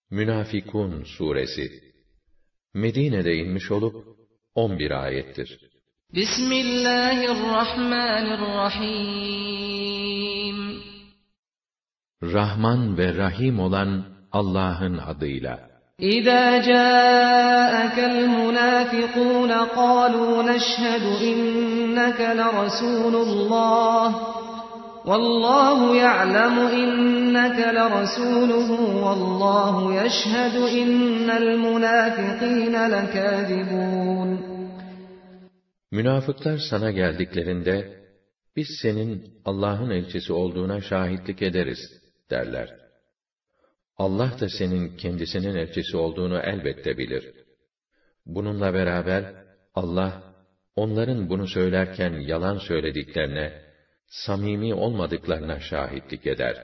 Münafikun suresi Medine'de inmiş olup 11 ayettir. Bismillahirrahmanirrahim. Rahman ve Rahim olan Allah'ın adıyla. İzâ câekel münâfikûne qâlû neşhedü inneke leresûlullah. Vallahu ya'lemu inneke leresûluhu vallahu yeşhedü innel münâfikîne lekâzibûn. Münafıklar sana geldiklerinde, biz senin Allah'ın elçisi olduğuna şahitlik ederiz derler. Allah da senin kendisinin elçisi olduğunu elbette bilir. Bununla beraber Allah, onların bunu söylerken yalan söylediklerine, samimi olmadıklarına şahitlik eder.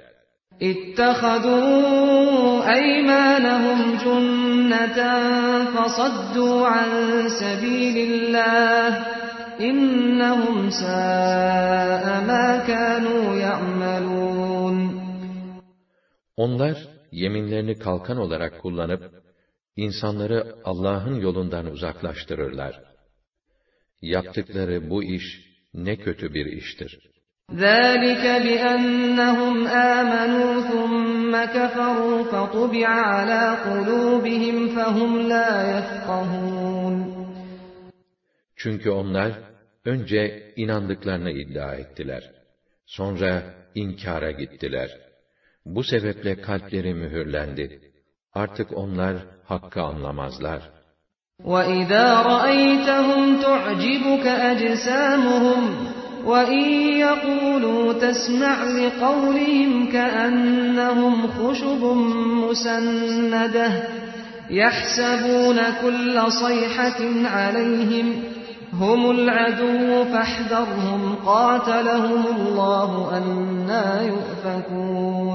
İttehadû eymânehum cünneten fasaddû an sebîlillâh. İnnehum sâ'e mâ kânû ya'melûn. Onlar, yeminlerini kalkan olarak kullanıp, insanları Allah'ın yolundan uzaklaştırırlar. Yaptıkları bu iş, ne kötü bir iştir. ذَٰلِكَ بِأَنَّهُمْ آمَنُوا ثُمَّ كَفَرُوا فَطُبِعَ عَلَى قُلُوبِهِمْ فَهُمْ لَا يَفْقَهُونَ. Çünkü onlar, önce inandıklarını iddia ettiler. Sonra inkara gittiler. Bu sebeple kalpleri mühürlendi. Artık onlar hakkı anlamazlar. وَإِذَا رَأَيْتَهُمْ تُعْجِبُكَ أَجْسَامُهُمْ وَإِنْ يَقُولُوا تَسْمَعْ لِقَوْلِهِمْ كَأَنَّهُمْ خُشُبٌ مُّسَنَّدَةٌ يَحْسَبُونَ كُلَّ صَيْحَةٍ عَلَيْهِمْ هُمُ الْعَدُوُّ فَاحْذَرْهُمْ قَاتَلَهُمُ اللّٰهُ أَنَّىٰ يُؤْفَكُونَ.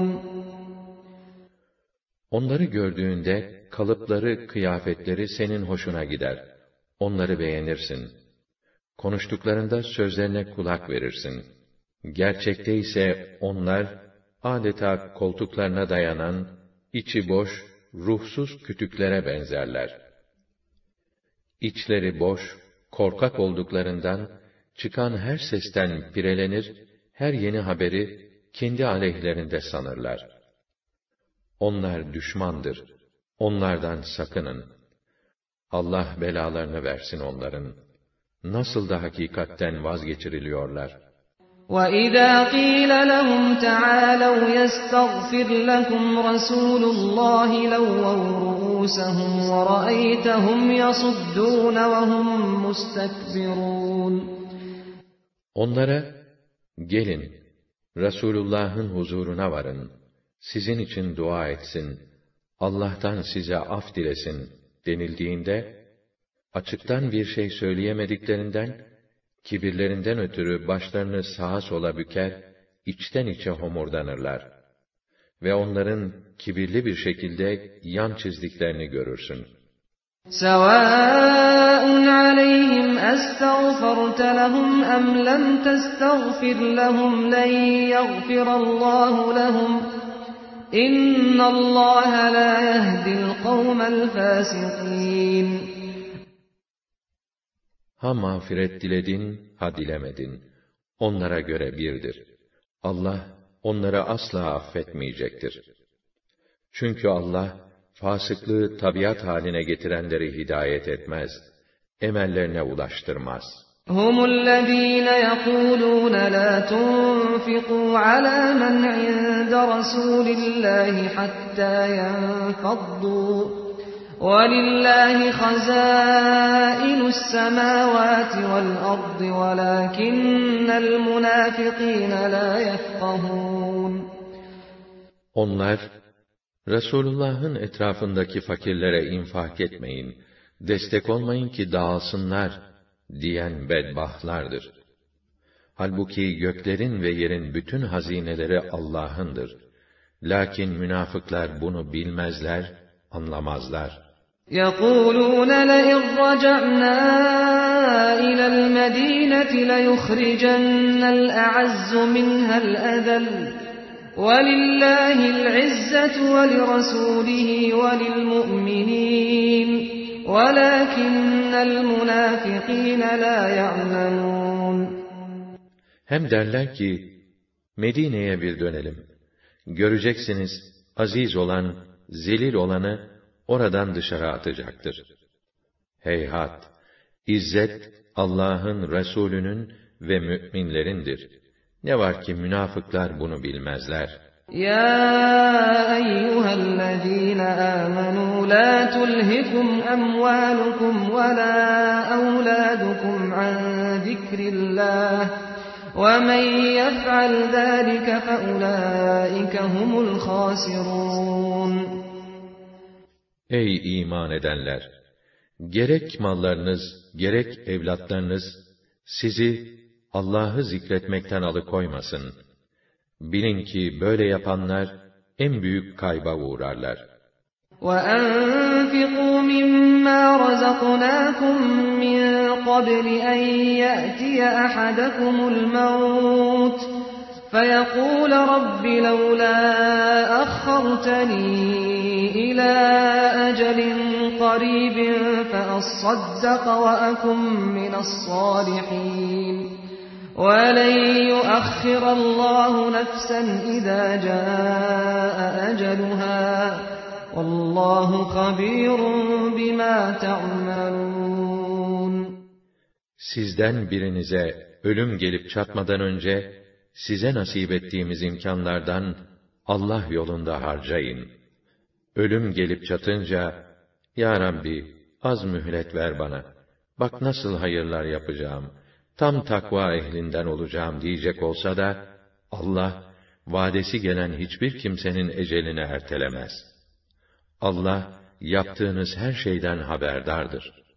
Onları gördüğünde kalıpları, kıyafetleri senin hoşuna gider. Onları beğenirsin. Konuştuklarında sözlerine kulak verirsin. Gerçekte ise onlar, adeta koltuklarına dayanan, içi boş, ruhsuz kütüklere benzerler. İçleri boş, korkak olduklarından, çıkan her sesten pirelenir, her yeni haberi kendi aleyhlerinde sanırlar. Onlar düşmandır. Onlardan sakının. Allah belalarını versin onların. Nasıl da hakikatten vazgeçiriliyorlar. وَإِذَا قِيلَ لَهُمْ تَعَالَوْا يَسْتَغْفِرْ لَكُمْ رَسُولُ اللّٰهِ لَوَّوْا رُءُوسَهُمْ وَرَأَيْتَهُمْ يَصُدُّونَ وَهُمْ مُسْتَكْبِرُونَ. Onlara, gelin, Resulullah'ın huzuruna varın, sizin için dua etsin, Allah'tan size af dilesin denildiğinde, açıktan bir şey söyleyemediklerinden, kibirlerinden ötürü başlarını sağa sola büker, içten içe homurdanırlar. Ve onların kibirli bir şekilde yan çizdiklerini görürsün. سَوَاءٌ عَلَيْهِمْ أَسْتَغْفَرْتَ لَهُمْ أَمْ لَمْ تَسْتَغْفِرْ لَهُمْ لَنْ يَغْفِرَ اللّٰهُ لَهُمْ إِنَّ اللّٰهَ لَا يَهْدِي الْقَوْمَ الْفَاسِقِينَ. Ha mağfiret diledin, ha dilemedin. Onlara göre birdir. Allah, onları asla affetmeyecektir. Çünkü Allah, fasıklığı tabiat haline getirenleri hidayet etmez, emellerine ulaştırmaz. هُمُ الَّذ۪ينَ يَقُولُونَ لَا تُنْفِقُوا عَلَى مَنْ عِنْدَ رَسُولِ اللّٰهِ حَتَّى يَنْفَضُّوا وَلِلَّهِ خَزَائِنُ السَّمَاوَاتِ وَالْأَرْضِ وَلَكِنَّ الْمُنَافِقِينَ لَا يَفْقَهُونَ. Onlar, Resulullah'ın etrafındaki fakirlere infak etmeyin, destek olmayın ki dağılsınlar diyen bedbahtlardır. Halbuki göklerin ve yerin bütün hazineleri Allah'ındır. Lakin münafıklar bunu bilmezler, anlamazlar. يَقُولُونَ لَئِنْ رَجَعْنَا إِلَى الْمَدِينَةِ لَيُخْرِجَنَّ الْأَعَزُّ مِنْهَا الْأَذَلَّ وَلِلَّهِ الْعِزَّةُ وَلِرَسُولِهِ وَلِلْمُؤْمِنِينَ وَلَكِنَّ الْمُنَافِقِينَ لَا يَعْلَمُونَ. Hem derler ki, Medine'ye bir dönelim. Göreceksiniz, aziz olan, zelil olanı oradan dışarı atacaktır. Heyhat! İzzet, Allah'ın, Resulünün ve mü'minlerindir. Ne var ki münafıklar bunu bilmezler. Ya eyyühellezîne âmenû lâ tulhikum emvâlukum ve lâ evlâdukum an zikrillâh ve men yef'al zâlike feulâike humul khâsirûn. Ey iman edenler! Gerek mallarınız, gerek evlatlarınız sizi Allah'ı zikretmekten alıkoymasın. Bilin ki böyle yapanlar en büyük kayba uğrarlar. وَأَنفِقُوا مِمَّا رَزَقْنَاكُم مِّن قَبْلِ أَن يَأْتِيَ أَحَدَكُمُ الْمَوْتُ فَيَقُولَ رَبِّ لَوْلَا أَخَّرْتَنِي إِلَىٰ أَجَلٍ قَرِيبٍ فَأَصَّدَّقَ وَأَكُن مِّنَ الصَّالِحِينَ وَلَن يُؤَخِّرَ اللَّهُ نَفْسًا إِذَا جَاءَ أَجَلُهَا وَاللَّهُ خَبِيرٌ بِمَا تَعْمَلُونَ. Sizden birinize ölüm gelip çatmadan önce size nasip ettiğimiz imkanlardan Allah yolunda harcayın. Ölüm gelip çatınca, Ya Rabbi, az mühlet ver bana. Bak nasıl hayırlar yapacağım. Tam takva ehlinden olacağım diyecek olsa da, Allah, vadesi gelen hiçbir kimsenin ecelini ertelemez. Allah, yaptığınız her şeyden haberdardır.